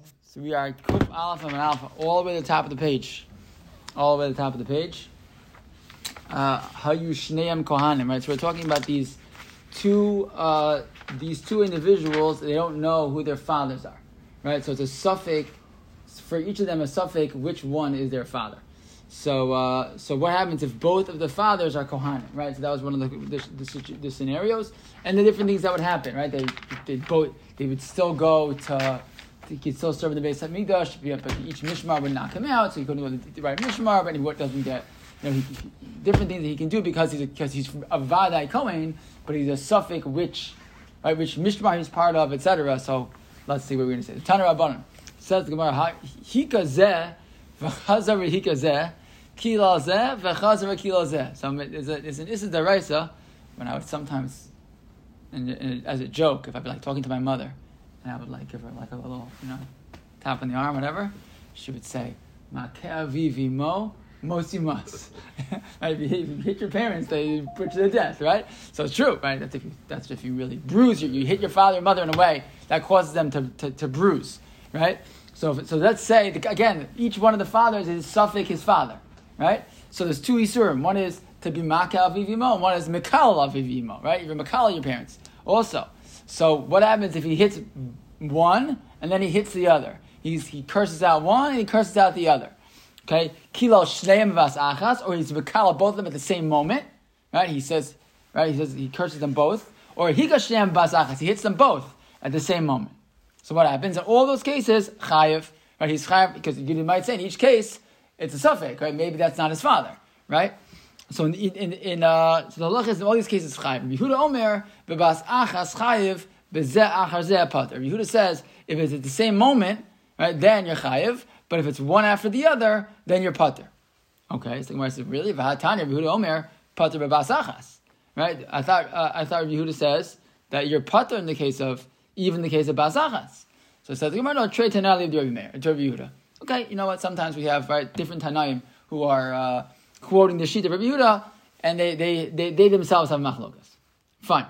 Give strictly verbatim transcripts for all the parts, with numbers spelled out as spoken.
So we are Kuf Alpha and Alpha, all the way to the top of the page. All the way to the top of the page. Hayu Shneim Kohanim, right? So we're talking about these two uh, these two individuals. They don't know who their fathers are, right? So it's a suffix for each of them. A suffix which one is their father. So uh, so what happens if both of the fathers are Kohanim, right? So that was one of the the, the the scenarios and the different things that would happen, right? They they both they would still go to. He could still serve in the Beis Hamikdash, but each mishmar would knock him out, so he couldn't go to the right mishmar, but he doesn't get, you know, he, he, different things that he can do because he's a, because he's a Vadai Kohen, but he's a suffix which, right, which mishmar he's part of, et cetera. So let's see what we're going to say. Tana Rabbanan says the Gemara, Hika zeh v'chazar hika zeh kila zeh v'chazar kila zeh. So it's a it's an Issa Daraisa when I would sometimes, and, and as a joke, if I'd be like talking to my mother. And I would like give her like a little, you know, tap on the arm, whatever. She would say, "Makeh avivi mo mosi mas." If you hit your parents, they put you to death, right? So it's true, right? That's if you, that's if you really bruise you, you hit your father and mother in a way that causes them to, to, to bruise, right? So so let's say again, each one of the fathers is suffix his father, right? So there's two isurim. One is to be makeh avivi mo, and one is mekal avivi mo, right? You're mekal your parents also. So what happens if he hits one and then he hits the other? He's, he curses out one and he curses out the other. Okay, kilo shneim vas achas, or he's mekala both of them at the same moment. Right? He says, right? He says he curses them both, or he shneim vas achas. He hits them both at the same moment. So what happens in all those cases? Chayev, right? He's chayev because you might say in each case it's a suffix, right? Maybe that's not his father, right? So in in, in uh, so the halach is in all these cases chayiv. Yehuda Omer bebas achas chayiv bezeh achar zeh pater. Yehuda says if it's at the same moment, right, then you're chayiv. But if it's one after the other, then you're pater. Okay, so the Gemara says really v'hatanya Yehuda Omer pater bebas achas. Right? I thought uh, I thought Yehuda says that you're pater in the case of even the case of bas achas. So it says the Gemara no trei tanali of Rabbi Meir, Rabbi Yehuda. Okay, you know what? Sometimes we have right different tanaim who are. Uh, quoting the sheet of Rabbi Yehuda, and they, they, they, they themselves have machlokas. Fine.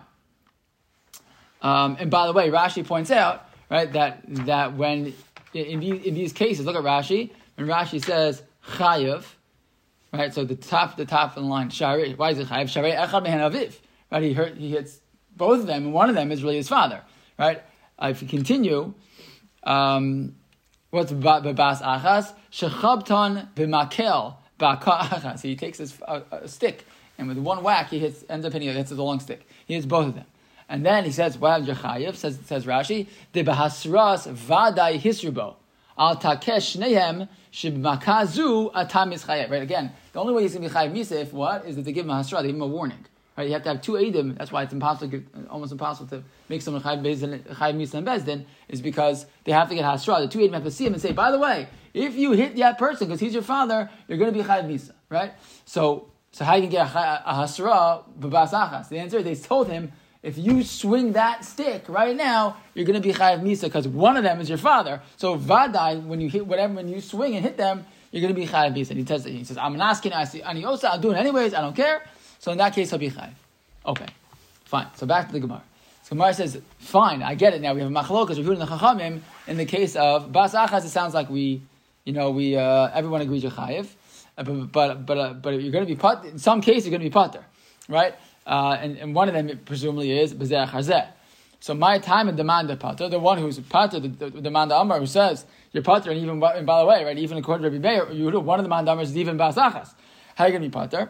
Um, and by the way, Rashi points out, right, that that when, in these, in these cases, look at Rashi, when Rashi says, chayav, right, so the top, the top of the line, shari, why is it chayav? Shari echad mehen aviv, right, he, hurt, he hits both of them, and one of them is really his father, right? Uh, if you continue, um, what's b'bas achas? Shechabton b'makel, so he takes his uh, a stick, and with one whack, he hits, ends up hitting it. Hits the long stick. He hits both of them, and then he says, "Well, Yechayev," says says Rashi, "De bahasras vaday hisrubo al takesh shnehem shibmakazu atam ischayev." Right again, the only way he's going to be chayev misa if what is that they give him a hasra, they give him a warning. Right, you have to have two edim. That's why it's impossible, to give, almost impossible to make someone chayev misa and bezdin, is because they have to get hasra. The two edim have to see him and say, "By the way, if you hit that person because he's your father, you're going to be chayev misa." Right? So, so how you can get a, a hasra b'bas achas? The answer is they told him, if you swing that stick right now, you're going to be chayev misa because one of them is your father. So vadai, when you hit whatever, when you swing and hit them, you're going to be chayev misa. And he tells, he says, "I'm asking, ani osa, I'll do it anyways. I don't care." So in that case, he'll be chayiv. Okay, fine. So back to the Gemara. So Gemara says, fine, I get it now. We have a machlokas, Yehuda and the Chachamim. In the case of bas achas, it sounds like we, you know, we uh, everyone agrees you're chayiv, uh, but but but, uh, but you're going to be pat. In some cases, you're going to be pater, right? Uh, and, and one of them presumably is bezeh achar. So my time and demand the pater, the one who's pater, the, the, the demand Amar who says you're pater, and even and by the way, right, even according to Rabbi Meir, Yehuda, one of the demand Amars is even bas achas. How are you going to be pater?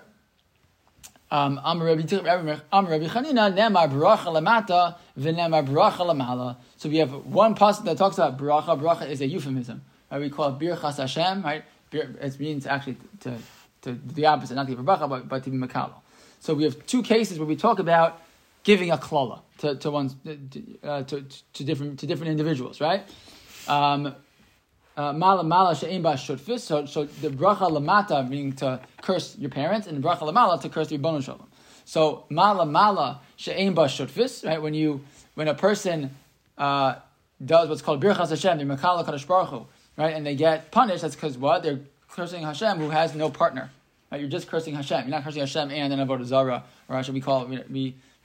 Um, Amar Rabbi Chanina, Nemar Bracha Lamata, V'Nemar Bracha Lamala. So we have one pasuk that talks about bracha. Bracha is a euphemism. Right? We call it Birchas Hashem. Right? It means actually to, to, to the opposite, not to give a bracha, but, but to be makalo. So we have two cases where we talk about giving a klala to to one's uh, to, to different to different individuals. Right? Um, Uh, mala mala she'ein ba shutfis. So, so the bracha lamata meaning to curse your parents, and the bracha lamala to curse the Ribono Shel Olam. So mala mala she'ein ba shutfis. Right, when you when a person uh, does what's called birchas Hashem, they're makala kadosh baruch Hu, right, and they get punished. That's because what they're cursing Hashem, who has no partner. Right, you're just cursing Hashem. You're not cursing Hashem and then avodah zara, or actually we call it we, we right.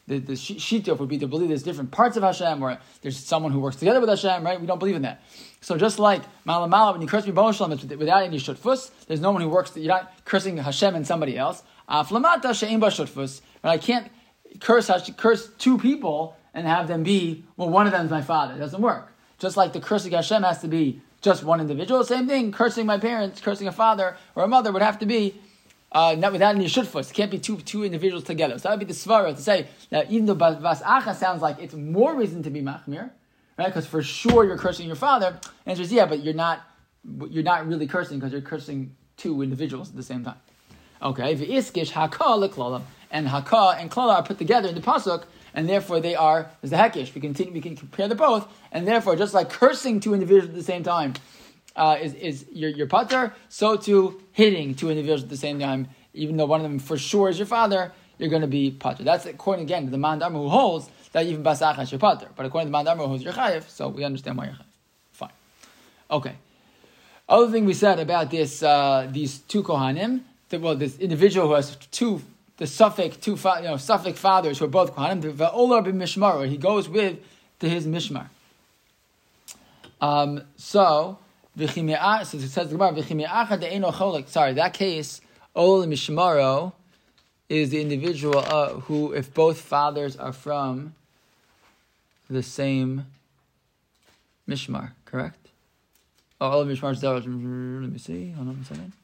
the, the shituf would be to believe there's different parts of Hashem, or there's someone who works together with Hashem, right? We don't believe in that. So just like Malamala, when you curse Ribono Shel Olam, it's without any shutfus. There's no one who works. You're not cursing Hashem and somebody else. Aflamata she'ein ba shutfus. I can't curse curse two people and have them be, well, one of them is my father. It doesn't work. Just like the cursing Hashem has to be just one individual. Same thing. Cursing my parents, cursing a father or a mother would have to be uh, not without any shutfus. It can't be two two individuals together. So that would be the svara to say that even though Bas Acha sounds like it's more reason to be machmir. Right, because for sure you're cursing your father. And it's just, yeah, but you're not, you're not really cursing because you're cursing two individuals at the same time. Okay, v'iskish haka leklala, and haka and klala are put together in the pasuk, and therefore they are as the hekish. We continue, we can compare the both, and therefore just like cursing two individuals at the same time uh, is is your your pater, so too hitting two individuals at the same time, even though one of them for sure is your father, you're going to be pater. That's according again to the Man Dharma who holds that even Bas Acha is your pater. But according to the Man Dharma who's your chayiv, so we understand why you're chayiv. Fine. Okay. Other thing we said about this, uh, these two kohanim, the, well, this individual who has two, the suffix, two, fa- you know, suffix fathers who are both kohanim, the va'olar b'mishmar, he goes with to his mishmar. Um, so, so it says the Gemara, v'chime'acha de'eno cholek. Sorry, that case, olar mishmaro is the individual uh, who, if both fathers are from the same mishmar, correct? Oh, all of mishmar is, let me see, hold on a second.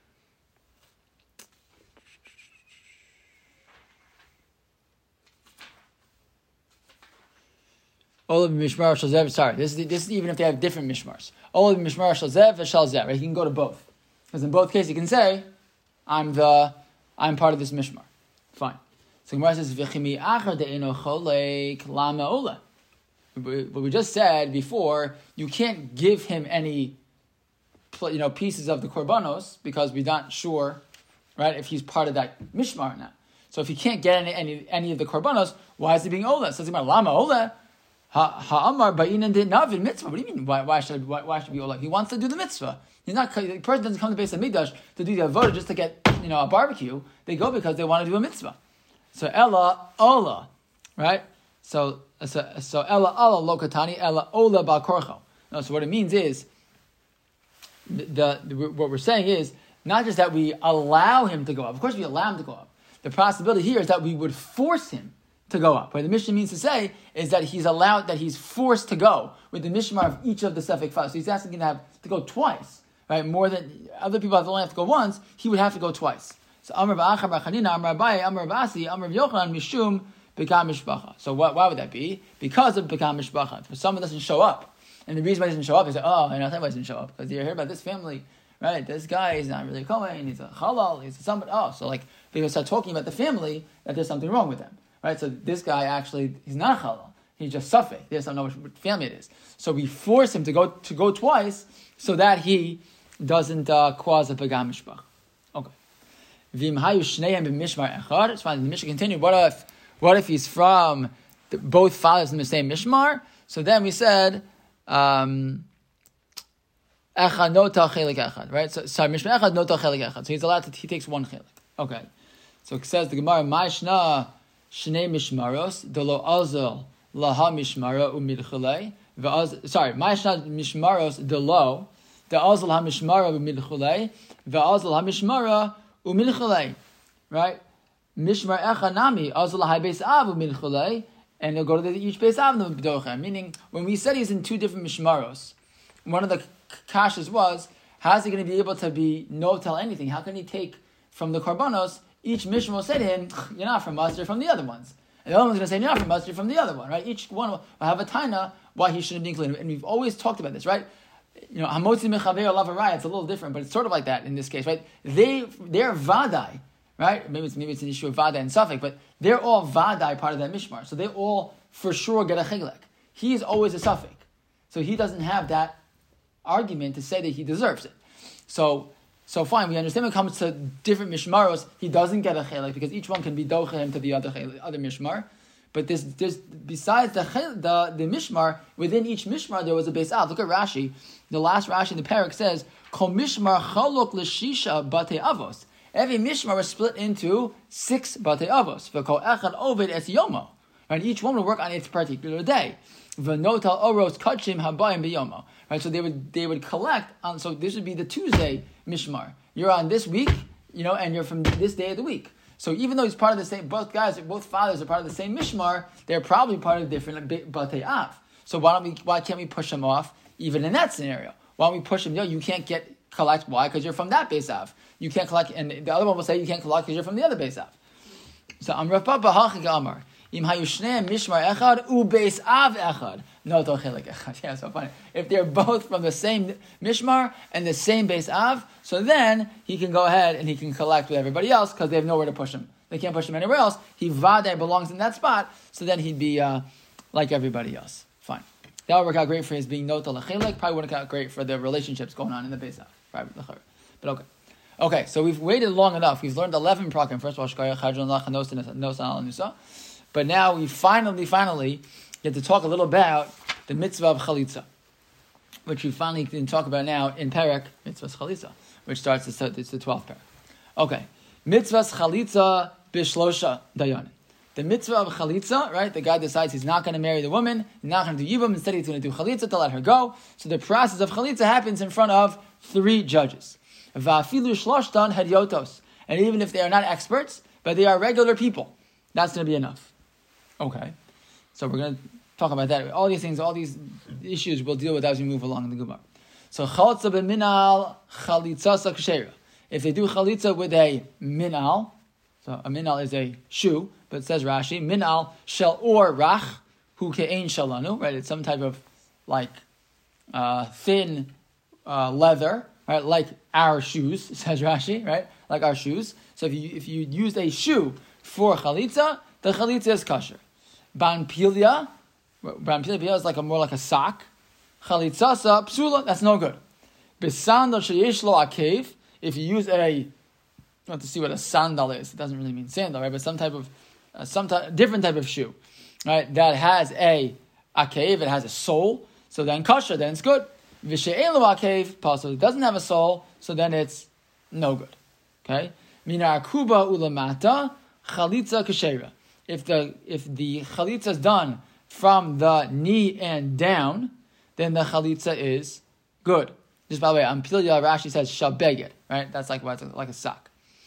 All of mishmar shalzev, sorry, this is, this is even if they have different mishmars. All of mishmar shalzev and shalzev, right? He can go to both. Because in both cases he can say, I'm the, I'm part of this mishmar. Fine. So Gemara says, v'chimi achar de'eno cholek lama ola. What we just said before, you can't give him any, you know, pieces of the korbanos because we're not sure, right, if he's part of that mishmar or not. So if he can't get any any, any of the korbanos, why is he being ola? So it's about lama ola. Ha'amar ba'inan de navin mitzvah. What do you mean? Why why should why, why should he be ola? He wants to do the mitzvah. He's not. The person doesn't come to base of Mikdash to do the avodah just to get, you know, a barbecue. They go because they want to do a mitzvah. So ella ola, right? So so so ella ola lokatani ella ola bal korcho. No, so what it means is the, the what we're saying is not just that we allow him to go up. Of course, we allow him to go up. The possibility here is that we would force him to go up. What the Mishnah means to say is that he's allowed, that he's forced to go with the mishmar of each of the suffix fathers. So he's asking him to have to go twice, right? More than other people have only have to go once. He would have to go twice. So Amar ba'achar b'chanina, Amar Abaye, Amar b'asi, Amar b'yochanan mishum b'kam mishpacha. So what, why would that be? Because of b'kam mishpacha. If someone doesn't show up, and the reason why he doesn't show up is that, oh, and I'll tell you why he doesn't show up, because you hear about this family, right? This guy is not really a Kohen, he's a halal, he's a somebody. Oh, so like people start talking about the family, that there's something wrong with them, right? So this guy actually, he's not a halal, he's just suffix. They just don't know which family it is. So we force him to go to go twice so that he doesn't uh, cause a b'kam mishpacha. Okay. V'im hayu shneim b'mishmar echad. It's fine. The Mishnah continued. What if, what if he's from the, both fathers in the same mishmar? So then we said, um, echad nota chelik echad, right? So sorry, mishmar echad nota chelik echad. So he's allowed to. He takes one chelik. Okay. So it says the Gemara, Ma'ishna shnei mishmaros delo azal laha mishmara umidchulei. Sorry, Ma'ishna mishmaros delo the azal ha mishmara umidchulei ve'azal ha mishmara umidchulei. Right? Mishmar echad nami azal ha beis av umidchulei. And they'll go to the, each Beis Av, meaning when we said he's in two different mishmaros, one of the kashas was, how is he going to be able to be no tell anything? How can he take from the korbanos? Each mishmar will say to him, you're not from us, you're from the other ones. And the other one's going to say, you're not from us, you're from the other one, right? Each one will have a taina why he shouldn't be included. And we've always talked about this, right? You know, hamotzi mechaver lavaraya, it's a little different, but it's sort of like that in this case, right? They, they're vadai. Right? Maybe it's maybe it's an issue of Vada and Suffolk, but they're all Vadai part of that Mishmar. So they all for sure get a Chilek. He is always a Suffolk. So he doesn't have that argument to say that he deserves it. So so fine, we understand when it comes to different Mishmaros, he doesn't get a Chilek because each one can be Docha him to the other other Mishmar. But this, this besides the, the the Mishmar, within each Mishmar there was a Beis Av. Look at Rashi. The last Rashi in the parak says, Kol Mishmar Chalok L'Shisha Bate Avos. Every mishmar was split into six batei avos. V'kol echad oved es yomo. Right, each one would work on its particular day. V'notal oros kachim habayim biyomo. Right, so they would they would collect on. So this would be the Tuesday mishmar. You're on this week, you know, and you're from this day of the week. So even though he's part of the same, both guys, both fathers are part of the same mishmar, they're probably part of different batei av. So why don't we? Why can't we push them off even in that scenario? Why don't we push them? Yo, you can't get collect. Why? Because you're from that base av. You can't collect, and the other one will say you can't collect because you're from the other base av. So I'm Rav Papa Hachig Amar. Im hayushneim mishmar echad u beis av echad. No tochelik echad. Yeah, so funny. If they're both from the same mishmar and the same beis av, so then he can go ahead and he can collect with everybody else because they have nowhere to push him. They can't push him anywhere else. He vade belongs in that spot, so then he'd be uh, like everybody else. Fine. That would work out great for his being nota lechelik. Probably wouldn't work out great for the relationships going on in the beis av. But okay. Okay, so we've waited long enough. We've learned eleven prakim. First of all, shkaya chadron lach nosa nosa al nusa. But now we finally, finally get to talk a little about the mitzvah of chalitza, which we finally can talk about now in Perek Mitzvahs Chalitza, which starts it's the twelfth parak. Okay, Mitzvahs Chalitza b'shlosha dayanim. The mitzvah of chalitza, right? The guy decides he's not going to marry the woman, not going to do yibum, instead he's going to do chalitza to let her go. So the process of chalitza happens in front of three judges. Va'afilu shloshtan hedyotos, and even if they are not experts, but they are regular people, that's going to be enough. Okay, so we're going to talk about that. All these things, all these issues we'll deal with as we move along in the Gemara. So chalitza b'minal chalitza sakshera. If they do chalitza with a minal, so a minal is a shoe, but it says Rashi, minal shel or rach, hu ke'ein shalanu, right? It's some type of like uh, thin uh, leather, right? Like our shoes, says Rashi, right? Like our shoes. So if you if you used a shoe for chalitza, the chalitza is kosher. Ban pilia, ban pilia is like a more like a sock. Chalitzasa psula, that's no good. Besandal sheyesh lo akev, if you use a, you have to see what a sandal is. It doesn't really mean sandal, right? But some type of, uh, some type, different type of shoe, right? That has a akev, it has a sole. So then kosher, then it's good. Vishe'elu akev, possibly doesn't have a sole, so then it's no good. Okay? Mina akuba ulamata chalitza kashera. If the if the chalitza is done from the knee and down, then the chalitza is good. Just by the way, Ampilya Rashi says shabeged, right? That's like what like a sock.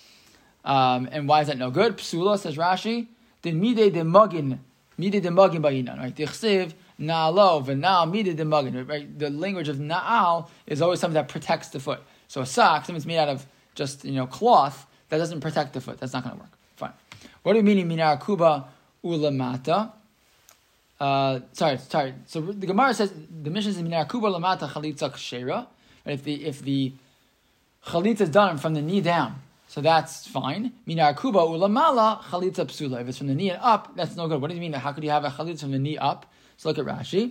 Um, and why is that no good? Psula says Rashi, the mide de mugin, mide de mugin bayinan, right? Tichsiv naalo v'naal mide de mugin, right? The language of naal is always something that protects the foot. So a sock, something that's made out of just you know cloth that doesn't protect the foot. That's not going to work. Fine. What do you mean in minar kuba ulamata? Uh, sorry, sorry. So the Gemara says the mission is minar kuba ulamata chalitza kshera. If the if the chalitza is done from the knee down, so that's fine. Minar kuba ulamala chalitza psula. If it's from the knee and up, that's no good. What do you mean? How could you have a chalitza from the knee up? So look at Rashi.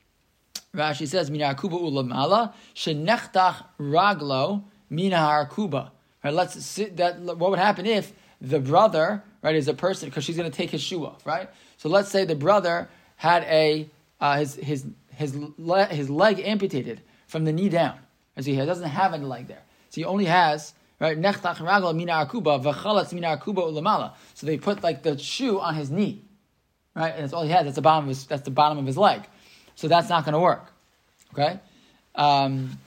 Rashi says minar kuba ulamala shenechtach raglo minar kuba. Right, let's see that. What would happen if the brother, right, is a person because she's going to take his shoe off, right? So let's say the brother had a uh, his his his le- his leg amputated from the knee down, as he doesn't have any leg there, so he only has right nechtach ragla mina akuba v'chalatz mina akuba ulamala. So they put like the shoe on his knee, right, and that's all he has. That's the bottom of his that's the bottom of his leg, so that's not going to work. Okay. Um,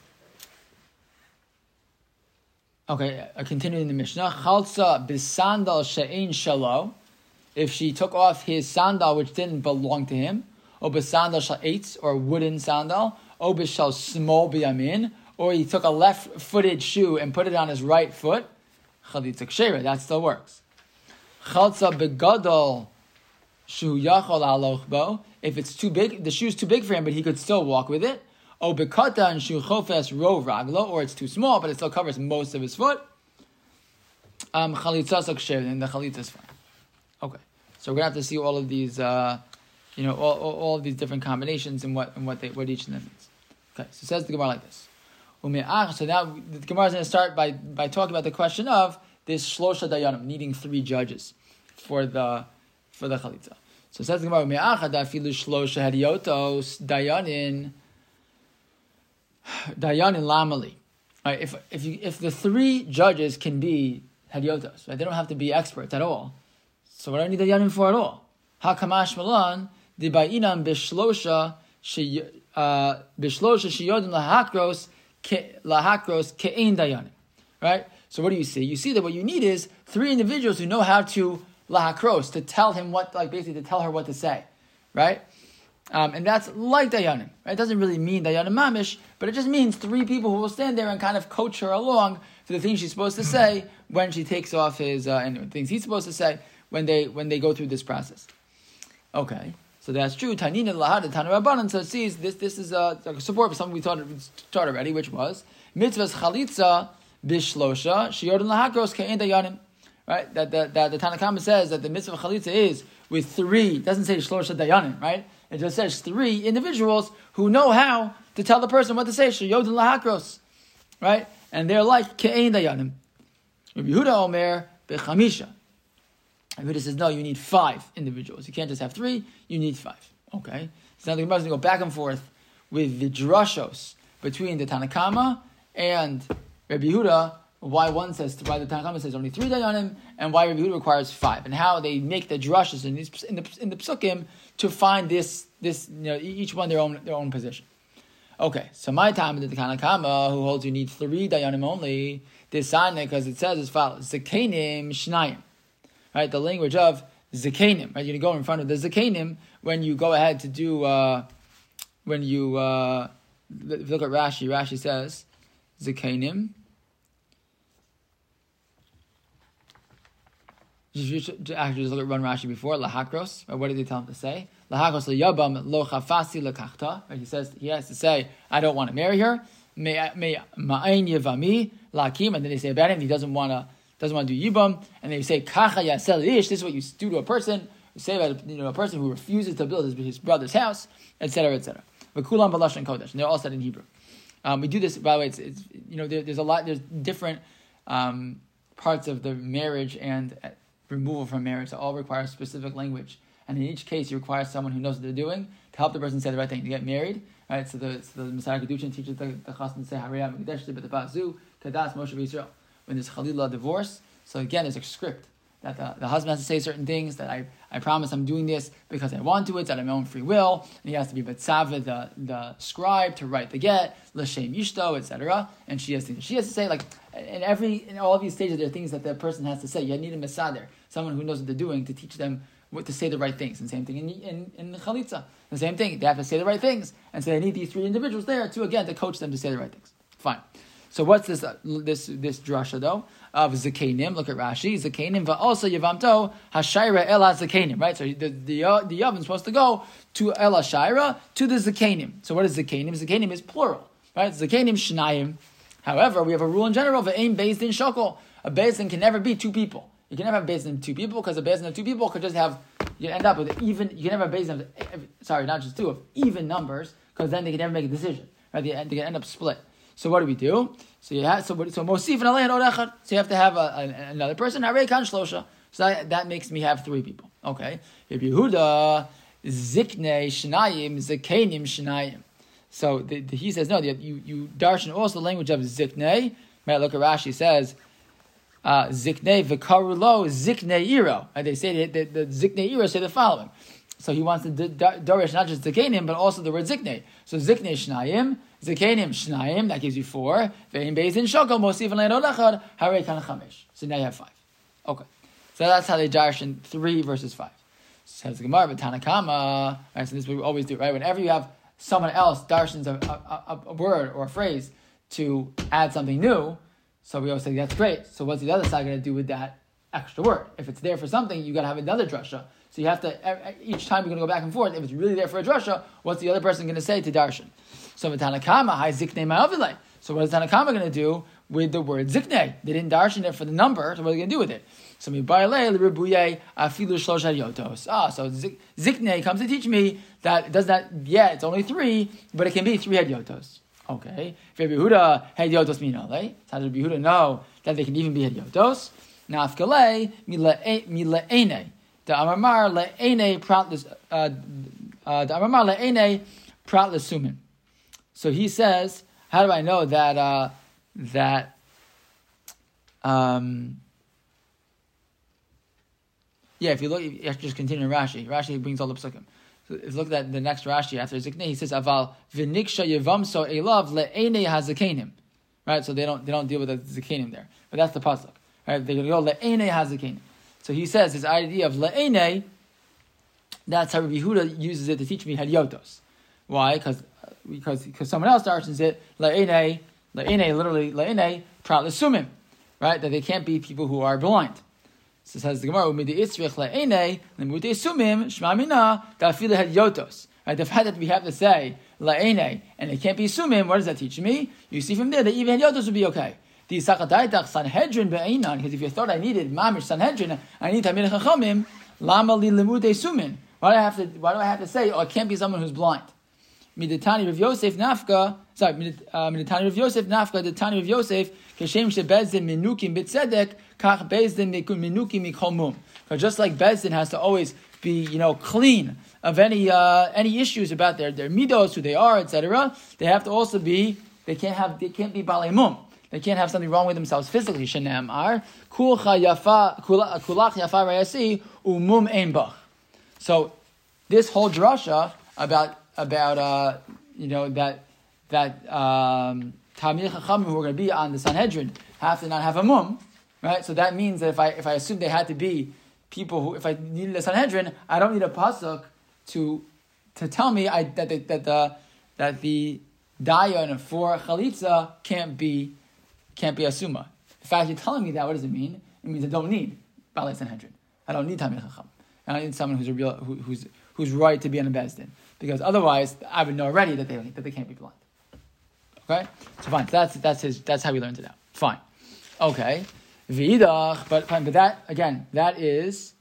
Okay, uh, continuing the Mishnah. Chalza b'sandal she'ein shalo. If she took off his sandal which didn't belong to him, or b'sandal sha'etz, or wooden sandal, or b'shal small b'yamin, or he took a left-footed shoe and put it on his right foot, chalitza kshera, that still works. Chalza b'gadol shu yachol aloch bo. If it's too big, the shoe's too big for him, but he could still walk with it. O bekatan shu chofes ro raglo, or it's too small, but it still covers most of his foot. Um, chalitza kshera, and the chalitza is fine. Okay, so we're gonna have to see all of these, uh, you know, all, all, all of these different combinations and what and what they what each of them means. Okay, so it says the Gemara like this. So now the Gemara is going to start by by talking about the question of this shlosha dayanim, needing three judges for the for the chalitza. So it says the Gemara, "Me'achad afilu shlosha hadiotos dayanin." Dayanin lamali. Right, if if you if the three judges can be hadyotos. Right? They don't have to be experts at all. So what do I need the yanim for at all? Hakamash malan di ba'inam bishlosha she bishlosha sheyodim lahakros lahakros ke'ein dayanim. Right? So what do you see? You see that what you need is three individuals who know how to lahakros, to tell him what, like basically to tell her what to say. Right? Um, and that's like dayanim. Right? It doesn't really mean dayanim mamish, but it just means three people who will stand there and kind of coach her along for the things she's supposed to say when she takes off his, uh, and things he's supposed to say when they when they go through this process. Okay, so that's true. Tanina lahad Tana Rabbanan. So it sees this. This is a, a support for something we taught, taught already, which was mitzvahs chalitza bishlosha shiyodim lahakros ke'en dayanim. Right, that the that the Tanna Kama says that the mitzvah of chalitza is with three. It doesn't say shlosha dayanim, right? It just says three individuals who know how to tell the person what to say. Shiyodim lahakros, right? And they're like ke'en dayanim. Rabbi Yehuda Omer bechamisha. Rabbi Yehuda says, no, you need five individuals. You can't just have three, you need five. Okay? So now the Gemara is going to go back and forth with the drashos between the Tanna Kama and Rabbi Yehuda, why one says, why the Tanna Kama says only three dayanim, and why Rabbi Yehuda requires five, and how they make the drashos in, these, in the in the psukim to find this, this you know, each one their own their own position. Okay, so my time is the Tanna Kama, who holds you need three dayanim only, this sign because it says as follows: Zekanim Shnayim. Right, the language of Zekanim. Right, you go in front of the Zekanim when you go ahead to do uh, when you uh, if you look at Rashi. Rashi says Zekanim. You should actually just look at run Rashi before lahakros. Right, what did he tell him to say? Lahakros liyabam lo chafasi lekachta. Right, he says he has to say, I don't want to marry her. Me me ma'ain yevami lakim, and then they say about him he doesn't want to doesn't want to do yibam, and they say kacha yasel ish. This is what you do to a person. You say about you know a person who refuses to build his, his brother's house, et cetera, et cetera. V'kulam b'lashon kodesh, and they're all said in Hebrew. Um, we do this, by the way. It's, it's you know there, there's a lot. There's different um, parts of the marriage and uh, removal from marriage that all require specific language, and in each case you require someone who knows what they're doing to help the person say the right thing to get married. Right, so the so the Messiah Kedushin teaches the the chassan say Hariyah Mekdesh but the Bazu Kadas Moshe Yisrael. When there's Chalila divorce, so again there's a script that the, the husband has to say certain things, that I, I promise I'm doing this because I want to, it's out of my own free will, and he has to be Betzaveh, the the scribe, to write the get, L'Shem Yishto, et cetera. And she has things she has to say, like in every in all of these stages there are things that the person has to say. You need a mesader, someone who knows what they're doing to teach them what to say the right things. And same thing in in, in the Chalitza. The same thing. They have to say the right things. And so they need these three individuals there to again to coach them to say the right things. Fine. So what's this uh, this this drasha though of Zekanim? Look at Rashi. Zekanim also Yavamto Hashayra El Zekanim. Right. So the the uh, the oven's supposed to go to El Hashayra to the Zekanim. So what is Zekanim? Zekanim is plural. Right. Zekanim Shnayim. However, we have a rule in general of aim based in shokol. A basin can never be two people. You can never have a basin of two people because a basin of two people could just have you end up with even. You can never have a basin of sorry not just two of even numbers because then they can never make a decision. Right. They, they can end up split. So what do we do? So you have so so mosif and alein orechad. So you have to have a, a, another person. Harei kan shlosha. So that, that makes me have three people. Okay. Rabbi Yehuda ziknei shnayim zekanim shnayim. So the, the, he says no. You you darshan also the language of ziknei. Right. Look at Rashi says uh, ziknei v'karulo ziknei iro. And they say that the, the ziknei iro say the following. So he wants to darish not just zekanim but also the word ziknei. So ziknei shnayim. Zekanim Shnayim, that gives you four. Ve'im Beizin Shokol Mosif and Lein Olechad Harei Kan Chamesh. So now you have five. Okay, so that's how they darshan three versus five. Says the Gemara, but Tanna Kama. Right, so this is what we always do, right? Whenever you have someone else darshans a, a, a, a word or a phrase to add something new, so we always say that's great. So what's the other side going to do with that extra word? If it's there for something, you got to have another drasha. So you have to each time you're going to go back and forth. If it's really there for a drasha, what's the other person going to say to darshan? So Tanna Kama, hi ziknei ma'avilei. So what is Tanna Kama going to do with the word ziknei? They didn't darshan it for the number, so what are they going to do with it? So mi ba'alei l'ribuye afilu shlosh hadyotos. Ah, so ziknei comes to teach me that it does not. Yeah, it's only three, but it can be three hadyotos. Okay. If Rabbi Yehuda hadyotos minalei, how does Rabbi Yehuda know that they can even be hadyotos? Now afkalei mile'ene. The amamar le'ene prat uh the amamar le'ene prat l'sumin. So he says, how do I know that uh, that um, Yeah, if you look, you have to just continue Rashi. Rashi brings all the psukim. So if you look at the next Rashi after Ziknei, he says, "Aval v'niksha yevamso elav le'enei hazakenim." Right, so they don't they don't deal with the zakenim there, but that's the pasuk. Right, they're going to go le'enei hazakenim. So he says this idea of le'enei. That's how Rabbi Yehuda uses it to teach me hadyotos. Why? Because because because someone else darshans it le'enei le'enei literally le'enei prat l'sumim, right? That they can't be people who are blind. So it says the Gemara, "Umidi itzrich le'enei lemutei sumim shma mina da'afile hadyotos." Right? The fact that we have to say le'enei and it can't be sumim, what does that teach me? You see from there that even hadyotos would be okay. The sakadaitach Sanhedrin be'einan, because if you thought I needed mamish Sanhedrin, I need Talmidei Chachamim. Lama li lemutei sumin. Why do I have to? Why do I have to say? Oh, it can't be someone who's blind. Midetani Rav Yosef nafka. Sorry, Midetani Rav Yosef nafka. Midetani Rav Yosef kashem shebezdin minukim bitzedek kach bezdin minukim mikol mum. Because just like bezdin has to always be, you know, clean of any uh, any issues about their their midos, who they are, et cetera. They have to also be. They can't have. They can't be balei mum. They can't have something wrong with themselves physically. Shenam ar kulcha yafa kulach yafa rayasi umum ein bach. So this whole drasha about about uh, you know that that um, Talmidei Chachamim who are going to be on the Sanhedrin have to not have a mum, right? So that means that if I if I assume they had to be people who, if I needed a Sanhedrin, I don't need a pasuk to to tell me I, that the, that the that the dayan for chalitza can't be can't be a summa. In fact, you're telling me that. What does it mean? It means I don't need Balei Sanhedrin. I don't need Talmidei Chacham. I don't need someone who's a real who, who's who's right to be on a bezdin, because otherwise I would know already that they that they can't be blind. Okay, so fine. So that's that's his that's how we learned it out. Fine. Okay, v'idach, but fine. But that again, that is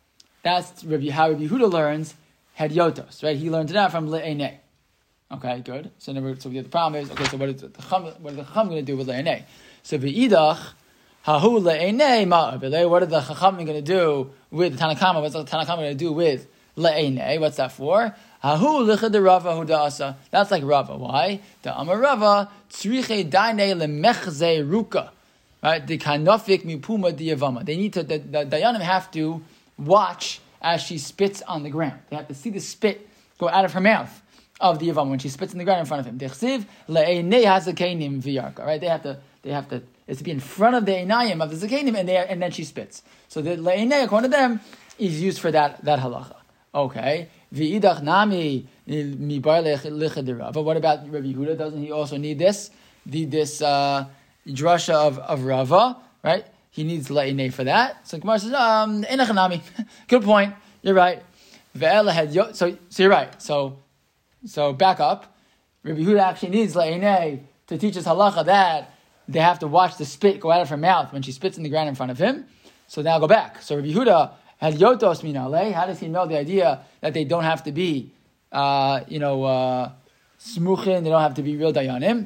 that's Rabbi, how Rabbi Yehuda learns hadyotos. Right? He learns it out from le'enei. Okay, good. So never. So the problem is okay. So what is the chacham? What is the chacham going to do with le'enei? So v'idach. Hahu le'enei ma'abilei. What are the Chachamim going to do with the Tanakama? What's the Tanakama going to do with le'enei? What's that for? Hahu l'chad Rava hu da'asa. That's like Rava. Why? The Amar Rava tzriche dainei lemechze ruka. Right? The kanofik mipuma diyavama. They need to. The, the Dayanim have to watch as she spits on the ground. They have to see the spit go out of her mouth of the Yavama when she spits in the ground in front of him. Dechsiv le'enei hazakeinim v'yarka. Right? They have to. They have to. Is to be in front of the einayim of the zakenim, and they and then she spits. So the le'enei, according to them, is used for that that halacha. Okay. V'idach nami mi bar lechad. But what about Rabbi Yehuda? Doesn't he also need this? Need this uh, drasha of, of Rava, right? He needs le'enei for that. So Gemara says, um, enach nami. Good point. You're right. Ve'ela had yo- so so you're right. So so back up. Rabbi Yehuda actually needs le'enei to teach us halacha that they have to watch the spit go out of her mouth when she spits in the ground in front of him. So now go back. So Rabbi Yehuda had yotos minalei. How does he know the idea that they don't have to be, uh, you know, uh, smuchin? They don't have to be real dayanim.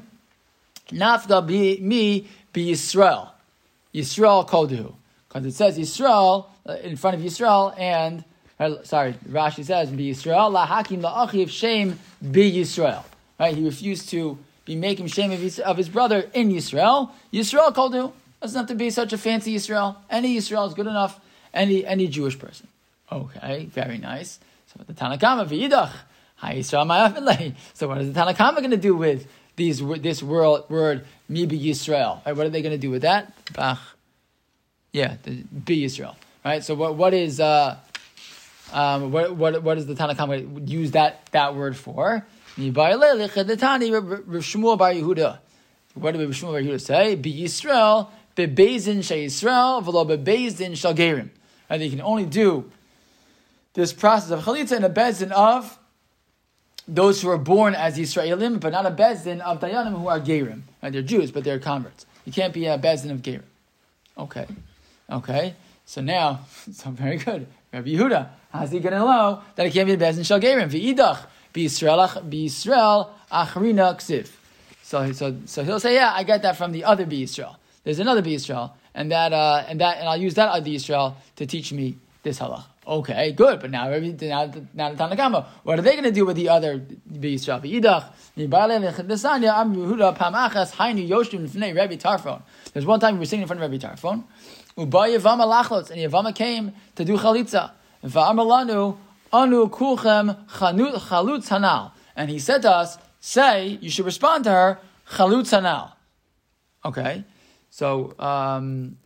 Nafga bi mi bi Yisrael. Yisrael kodu, because it says Yisrael uh, in front of Yisrael, and uh, sorry, Rashi says bi Yisrael la hakim la achiv shem bi Yisrael. Right? He refused to be making shame of his, of his brother in Yisrael. Yisrael kodu. Doesn't have to be such a fancy Yisrael. Any Yisrael is good enough. Any any Jewish person. Okay, very nice. So the Tanakama v'yidach, ha Yisrael ma'afilei. So what is the Tanakama going to do with these this word word mi be Yisrael? Right, what are they going to do with that? Bach. Yeah, the be Yisrael. Right. So what what is uh um what what what is the Tanakama use that that word for? Mi ba'ilei lechadetani Rav Shmuel bar Yehuda. What did Rav Shmuel bar Yehuda say? Be Yisrael be bezdin she Yisrael v'lo be bezdin shel gerim. And you can only do this process of chalitza in a bezdin of those who are born as Yisraelim, but not a bezdin of dayanim who are gerim. Right? They're Jews, but they're converts. You can't be a bezdin of gerim. Okay, okay. So now, so very good. Rabbi Yehuda, how's he going to know that it can't be a bezdin shel gerim? V'idach b'Yisrael b'Yisrael achrina ksiv. So so so he'll say, yeah, I get that from the other b'Yisrael. There's another b'Yisrael. And that, uh, and that, and I'll use that other Yisrael to teach me this halacha. Okay, good. But now, every, now, now the Tanna Kama, what are they going to do with the other B'Yisrael? V'idach, Nibale L'chedesanya, Am Yehuda Pam Achas, Hainu Yoshim L'fnei Rebbe Tarfon. There's one time we were sitting in front of Rebbe Tarfon, Uba Yavama Lachlotz, and Yavama came to do chalitza. V'amar lanu, Anu Kulchem Chalutz Hanal. And he said to us, say, you should respond to her, Chalutz Hanal. Okay, so, um...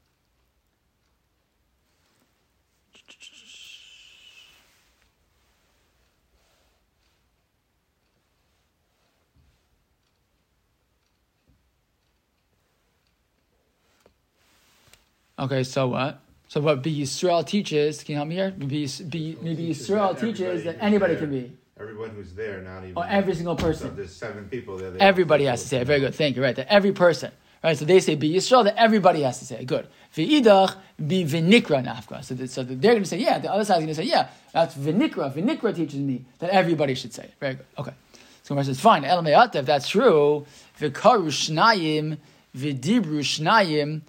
Okay, so what? So what B Yisrael teaches, can you help me here? B, B, maybe Yisrael teaches that anybody can be. Everyone who's there, not even... Oh, every single person. So there's seven people there. Everybody has to say it. Very good. Thank you. Right. That every person. Right. So they say B Yisrael, that everybody has to say it. Good. V'idach be v'nikra nafka. So, so they're going to say, yeah. The other side is going to say, yeah. That's v'nikra. V'nikra teaches me that everybody should say it. Very good. Okay. So Gemara says, fine. El me'ata, if that's true, v'karu shnayim, v'dibru shnayim,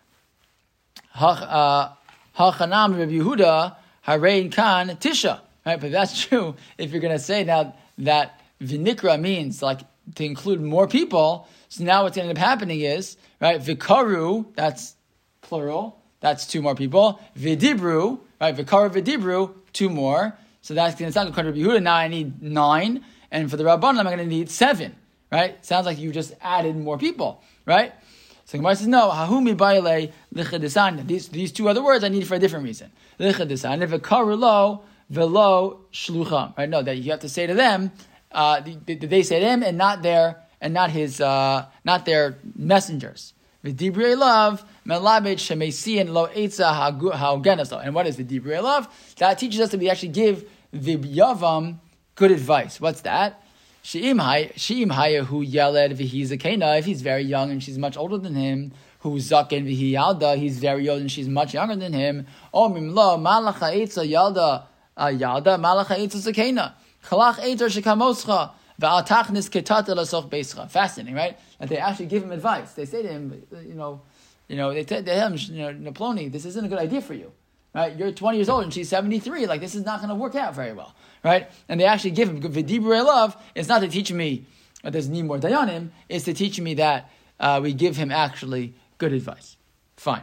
hachanam Rabbi Yehuda, harein kan tisha. Right, but that's true. If you're going to say now that v'nikra means like to include more people, so now what's going to end up happening is, right, v'karu, that's plural, that's two more people. V'dibru, right, v'karu v'dibru, two more. So that's going to sound like Rabbi Yehuda. Now I need nine, and for the Rabbanan I'm going to need seven. Right? Sounds like you just added more people. Right? So Gemara says, no, hahumi baile lichadisanya. These these two other words I need for a different reason. Lichadisanya, v'karu lo, velo shlucham. Right? No, that you have to say to them, uh, did they say to him and not their and not his uh, not their messengers. V'dibrei love, melabed shemesian lo etza ha'ugenaso. And what is the dibrei love? That teaches us that we actually give the yavam good advice. What's that? She'im haya hu yeled v'hi zakena. If he's very young and she's much older than him, who zaken v'hi yalda, he's very old and she's much younger than him. Omrim lo malacha etza yalda yalda malacha etza zakena. Chalach etzer shekamoscha v'atachnis ketata lasoch beischa. Fascinating, right? That they actually give him advice. They say to him, you know, you know, they tell him, you know, Naploni, this isn't a good idea for you. Right? You're twenty years old and she's seventy-three. Like, this is not going to work out very well. Right? And they actually give him, v'dibrei love, it's not to teach me that there's need more dayanim, it's to teach me that uh, we give him actually good advice. Fine.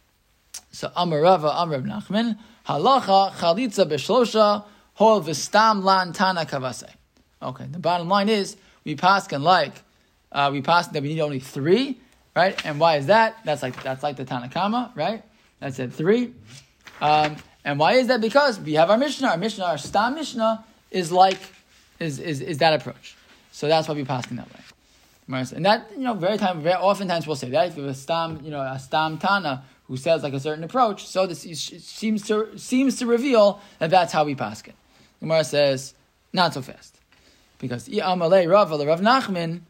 So, Amar Rava, Amar Rav Nachman, halacha chalitza b'shlosha, hol v'stam lan tana kavase. Okay, the bottom line is, we paskin like, uh, we paskin that we need only three, right? And why is that? That's like, that's like the Tanna Kama, right? That's at three. Um, and why is that? Because we have our Mishnah. Our Mishnah, our Stam Mishnah, is like is is, is that approach. So that's why we pass in that way. And that, you know, very time, very oftentimes we'll say that if you have a Stam, you know, a Stam Tana who says like a certain approach, so this seems to seems to reveal that that's how we pass it. The Gemara says not so fast, because I Amalei Rav Rav Nachman,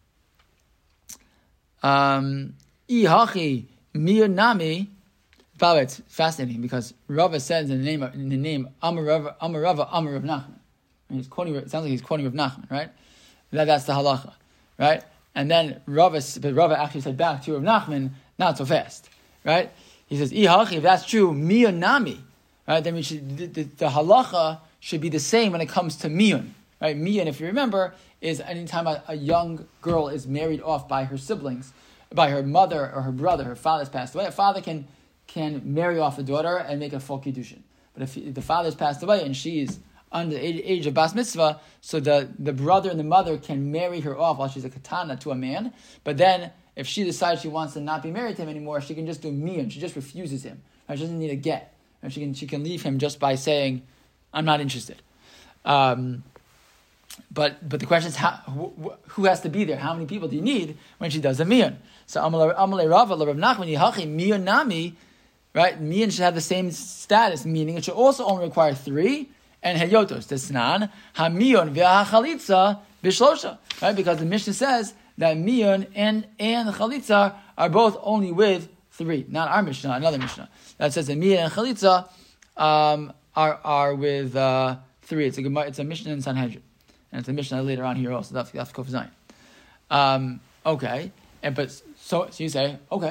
um, I Hachi Mir Nami. By the way, it's fascinating because Rava says in the name in the name Amar Rava Amar Rava Amar Rav Nachman. And he's quoting. It sounds like he's quoting Rav Nachman, right? That that's the halacha, right? And then Rava, but Rava actually said back to Rav Nachman, not so fast, right? He says, "Ihachi, if that's true, miyun nami, right? Then we should the, the, the halacha should be the same when it comes to miyun, right? Miyun, if you remember, is anytime a, a young girl is married off by her siblings, by her mother or her brother, her father's passed away. A father can can marry off a daughter and make a full kiddushin. But if, if the father's passed away and she's under the age, age of bas mitzvah, so the, the brother and the mother can marry her off while she's a katana to a man. But then, if she decides she wants to not be married to him anymore, she can just do miyun. She just refuses him. Right? She doesn't need a get. Right? She can she can leave him just by saying, "I'm not interested." Um, but but the question is, how, who, who has to be there? How many people do you need when she does a miyun? So Amalei Rava Rav Nachman Yihachi miyun nami. Right, miyun should have the same status, meaning it should also only require three and heyotos. Tesnan hamiyun v'hachalitza b'shlosha. Right, because the Mishnah says that miyun and and chalitza are both only with three. Not our Mishnah, another Mishnah that says that miyun and chalitza um, are are with uh, three. It's a it's a Mishnah in Sanhedrin, and it's a Mishnah later on here also. That's that's Kof Zayin. Um Okay, and but so so you say okay.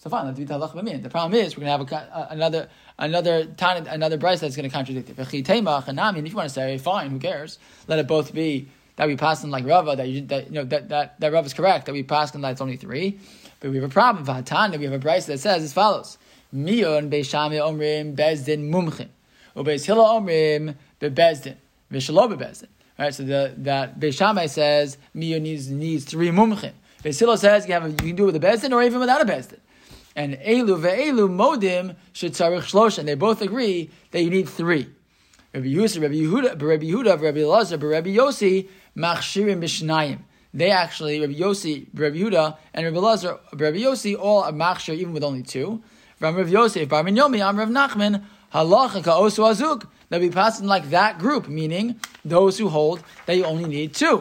So fine, let's do halacha b'miyan. The problem is we're going to have a, a, another another another brayso that's going to contradict it. And if you want to say, fine, who cares? Let it both be that we pass in like Rava, that you that you know that that, that Rava is correct, that we pass in that it's only three. But we have a problem. V'hatana, we have a brayso that says as follows: Miyon beishami omrim bezdin mumchin, ubeis hila omrim bebezdin v'shalo bebezdin. Right, so the that Beis Shammai says Miyon needs needs three mumchin. Beis Hillel says you have a, you can do it with a bezdin or even without a bezdin. And Elu ve'elu modim should tzarich shlosh, and they both agree that you need three. Rabbi Yusuf, Rabbi Yehuda, Rabbi Yehuda, Rabbi Elazar, Rabbi Yossi machshirim b'shnayim. They actually Rabbi Yossi, Rabbi Yehuda, and Rabbi Elazar, Rabbi Yossi all are machshir even with only two. From Rabbi Yosef, Bar Minyomi, Am Rav Nachman, halacha ka'osu azuk. That we pass in like that group, meaning those who hold that you only need two.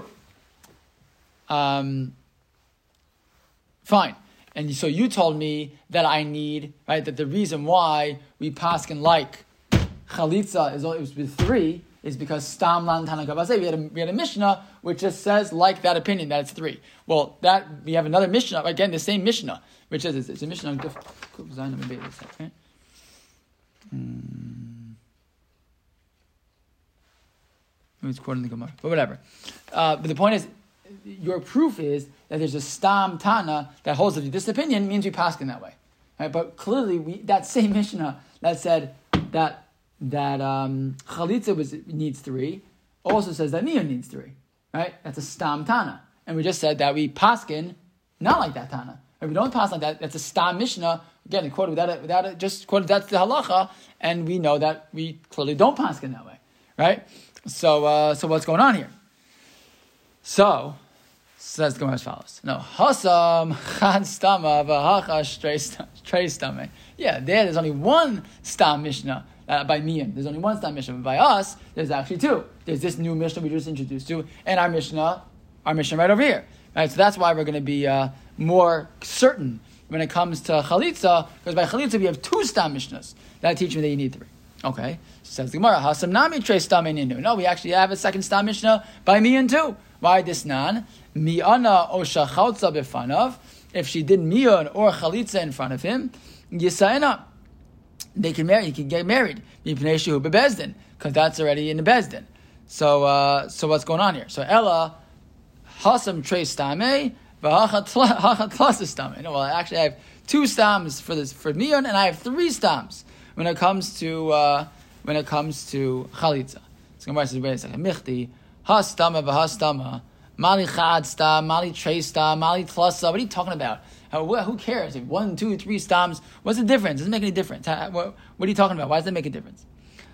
Um, fine. And so you told me that I need, right, that the reason why we paskin like chalitza is it was with three is because stam lan tana gavazeh. We had a we had a mishnah which just says like that opinion that it's three. Well, that we have another mishnah again, the same mishnah, which says it's, it's a mishnah. Right? Hmm. It's quoting the Gemara, but whatever. Uh, but the point is, your proof is that there's a stam tana that holds that this opinion means we pass in that way, right? But clearly, we that same mishnah that said that that um, chalitza was needs three also says that miyon needs three, right? That's a stam tana, and we just said that we paskin not like that tana. If we don't pass like that, that's a stam mishnah. Again, quoted without it, without it, just quoted that's the halacha, and we know that we clearly don't paskin that way, right? So, uh, so what's going on here? So, says the Gemara as follows. No, hasam chad stama v'hacha trei stama. Yeah, there, there's only one stam mishnah uh, by Miyan. There's only one stam mishnah. But by us, there's actually two. There's this new mishnah we just introduced to, and our mishnah, our mishnah right over here. Right, so that's why we're going to be uh, more certain when it comes to chalitza, because by chalitza we have two stam mishnahs that teach me that you need three. Okay, says the Gemara, Hasam nami tre stam ininu. No, we actually have a second stam mishnah by Miyan too. Why this nan? Mi'ana o shachalza b'fanav. If she did miyan or chalitza in front of him, yisayna. They can marry. He can get married. Mipnei shehu bebezdin, because that's already in the bezdin. So, uh, so what's going on here? So Ella hasam tre stame v'hacha tlas stame. No, well, actually I have two stams for this for miyan, and I have three stams when it comes to uh, when it comes to chalitza. So Gemara says, wait a second. Michti hastama v'hastama mali chad stam mali trei stam mali tlasa. What are you talking about? How, who cares? If one, two, three stams, what's the difference? Doesn't make any difference. How, what, what are you talking about? Why does that make a difference?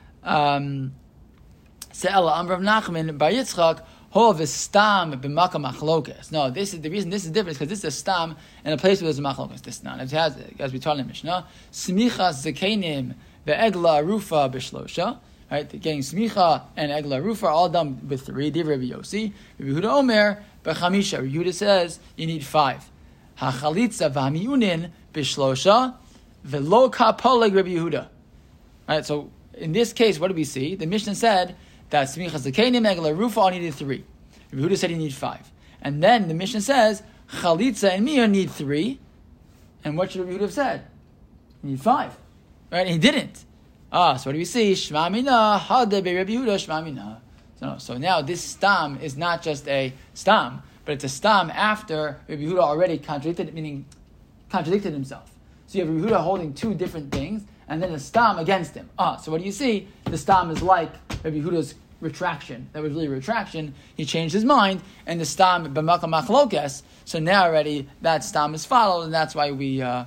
Um, Se'ela Amr of Nachman Bar Yitzchak Hov is stam b'makam machlokes. No, this is the reason. This is different because this is a stam in a place where there's a machlokes. This not. It has, as we taught in the Mishnah, smichas zekenim ve'egla rufa b'shlosha. Right, getting smicha and egla rufa are all done with three. Div Rabbi Yossi, Rabbi Yehuda Omer b'chamisha. Rabbi Yehuda says you need five. Hachalitza v'hamiyunin b'shlosha ve'lo kapoleg Rabbi Yehuda. Right, so in this case, what do we see? The Mishnah said that smicha zekenim egla rufa all needed three. Rabbi Yehuda said you need five. And then the Mishnah says chalitza and miyun need three. And what should Rabbi Yehuda have said? You need five. Right, and he didn't. Ah, so what do we see? Shema mina, hade be Rabbi Yehuda, shema mina. So, no, so now this stam is not just a stam, but it's a stam after Rabbi Yehuda already contradicted, meaning contradicted himself. So you have Rabbi Yehuda holding two different things, and then a stam against him. Ah, so what do you see? The stam is like Rabbi Yehuda's retraction. That was really a retraction. He changed his mind, and the stam b'makam machlokes. So now already that stam is followed, and that's why we. Uh,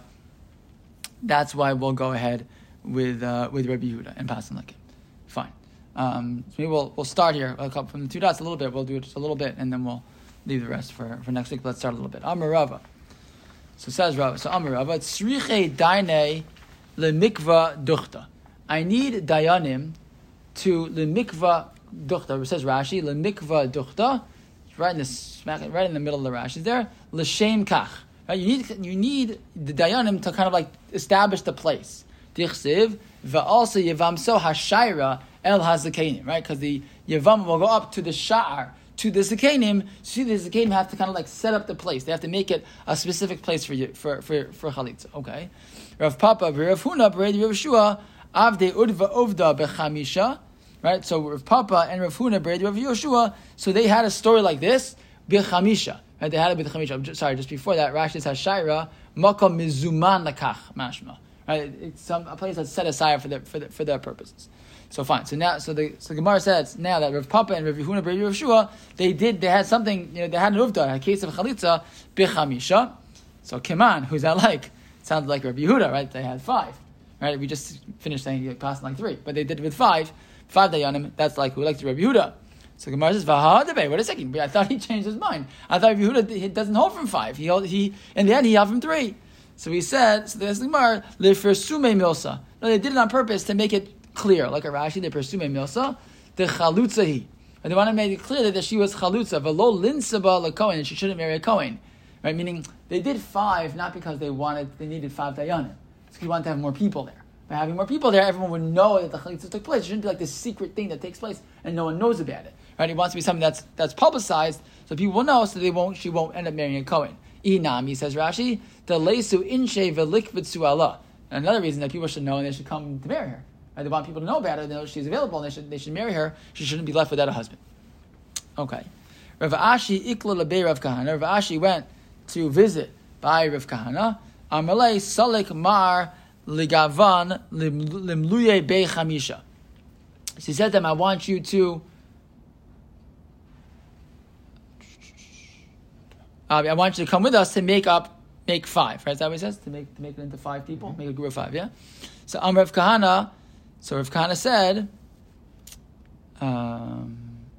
that's why we'll go ahead with uh, with Rabbi Yehuda and pass him like it. Fine. Um, so maybe we'll we'll start here from the two dots a little bit. We'll do it just a little bit, and then we'll leave the rest for, for next week. Let's start a little bit. Amar Rava. So says Rava. So Amar Rava. Tzriche dainei lemikva duchta. I need dayanim to lemikva duchta. It says Rashi lemikva duchta. Right in the smack, right in the middle of the Rashi there. L'shem kach. Right? You need you need the dayanim to kind of like establish the place. Dichsiv va'alsa yevamso hashayra el hazakenim. Right, because the yevam will go up to the sha'ar to the Zakenim. See, the Zakenim have to kind of like set up the place. They have to make it a specific place for you, for, for, for Chalitza. Okay. Rav Papa, Rav Huna, Rav Yeshua, Avde Udva Ovda Bechamisha. Right? So Rav Papa and Rav Huna, Rav Yeshua, so they had a story like this, Bechamisha. Right? They had it Bechamisha. Sorry, just before that, Rashi says Shaira, Makom Mizuman Lakach, Mashma. Right? It's some a place that's set aside for the, for the, for their purposes. So fine. So now, so the so Gemara says now that Rav Papa and Rav Yehuna, Rav Yeshua, they did, they had something, you know, they had an uvda, a case of chalitza bechamisha. So Keman, who's that like? It sounds like Rav Yehuda, right? They had five, right? We just finished saying it passed like three, but they did it with five, five dayanim. That's like who likes Rav Yehuda. So Gemara says, "Vahadabe." Wait a second. I thought he changed his mind. I thought Rav Yehuda he doesn't hold from five. He hold, he in the end he held from three. So he said, so there's the Gemara lefersume milsa. No, they did it on purpose to make it clear, like a Rashi, they pursue milsa, the chalutzahi, and they want to make it clear that she was chalutza, v'lo linsaba lakohen, and she shouldn't marry a kohen, right? Meaning they did five not because they wanted, they needed five dayanim, it's because they wanted to have more people there. By having more people there, everyone would know that the chalitza took place. It shouldn't be like this secret thing that takes place and no one knows about it, right? It wants to be something that's that's publicized so people will know, so they won't, she won't end up marrying a kohen. Inami, says Rashi, the leisu inshe v'likvitzu Allah. Another reason that people should know and they should come to marry her. Right, they want people to know about her, they know she's available, and they should they should marry her. She shouldn't be left without a husband. Okay. Rav Ashi ikla lebei Rav Kahana. Rav Ashi went to visit by Rav Kahana. Amalei salek mar ligavan limluye bei chamisha. She said to him, I want you to uh, I want you to come with us to make up make five. Right? Is that what he says? To make to make it into five people? Mm-hmm. Make a group of five, yeah? So Am Rav Kahana, so Rav Kahana said, um,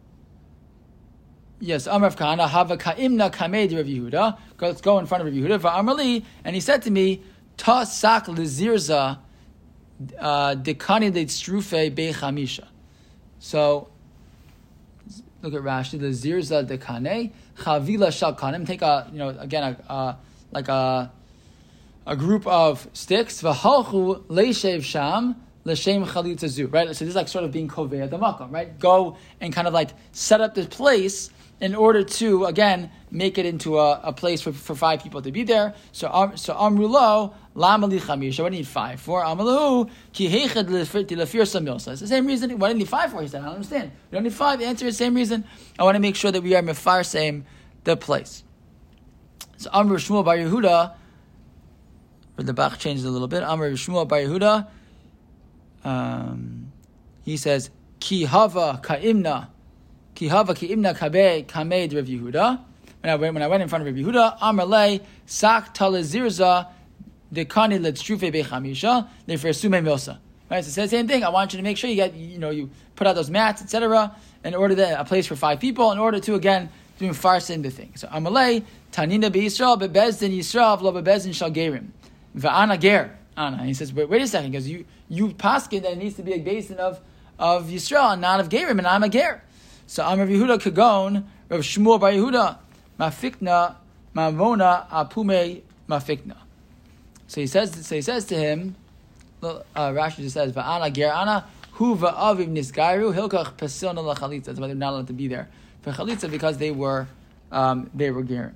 yes, Am Rav Kahana, Hava Ka'imna Kamed Rav Yehuda, let's go in front of Rav Yehuda, Va'amali, and he said to me, Ta sak lezirza dekani leitstrufe bechamisha. So, look at Rashi, lezirza dekane, chavila shalkanim, take a, you know, again, a, a, like a, a group of sticks, v'halchu leishev sham l'shem chalitza zu. Right, so this is like sort of being kovei the makom. Right, go and kind of like set up this place in order to again make it into a, a place for, for five people to be there. So um, so amrulo lamali chamisha. What do you need five for? Amalahu ki heichad lefir samilsa. It's the same reason. What do you need five for? He said, I don't understand. We don't need five. The answer is the same reason. I want to make sure that we are mefar same the place. So Amr Shmuel Bar Yehuda. The Bach changed a little bit. Amr Shmuel Bar Yehuda. Um, he says, Ki hava ka'imna, Ki hava ka'imna kabe kamed Rav Yehuda. When I went, when I went in front of Rav Yehuda, Amr lei sak talezirza dekani letstrufe bechamisha lefersume milsa. Right, so it says the same thing. I want you to make sure you get, you know, you put out those mats, et cetera, in order to a place for five people, in order to again do farce in the thing. So Amr lei tanina beYisrael bebezdin Yisrael v'lo bebezdin shal gerim. Va'ana ger. Anna. He says, wait, wait a second, because you you paskin that it needs to be a basin of of Yisrael and not of Gerim, and I'm a ger. So Amar Yehuda Kagon, Rav Shmuel Bar Yehuda, Mafikna, Mamona Apume Mafikna. So he says, so he says to him, uh, Rashi just says, Va'ana ger ana hu va'aviv nisgairu hilkach pasilna lachalitza. That's why they're not allowed to be there for chalitza because they were um, they were ger.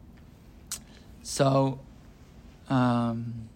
So. Um,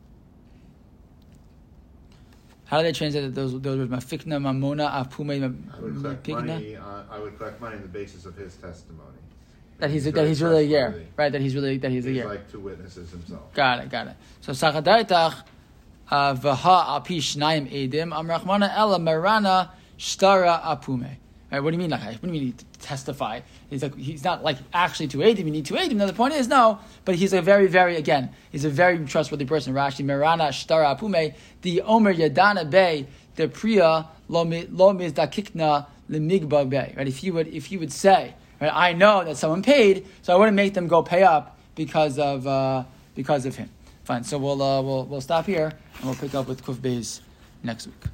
how do they translate those those words? Mafikna, mamona, apume, I would collect money. Uh, I would collect money on the basis of his testimony. That he's, he's that he's really yeah, right. That he's really that he's, he's a yeah. like two witnesses himself. Got it, got it. So sachadaitach v'ha api shnayim edim amrachmana ela marana shtara apume. Right, what do you mean? Like, what do you mean to testify? He's like, he's not like actually to aid him. You need to aid him. Now the point is no, but he's a very, very again, he's a very trustworthy person. Rashi Merana Shtara Apume, the Omer Yadana Bey, the Priya Lo Mizdakikna Lemigba Bey. Right, if he would, if he would say, right, I know that someone paid, so I wouldn't make them go pay up because of uh, because of him. Fine. So we'll uh, we'll we'll stop here and we'll pick up with Kuf Beis next week.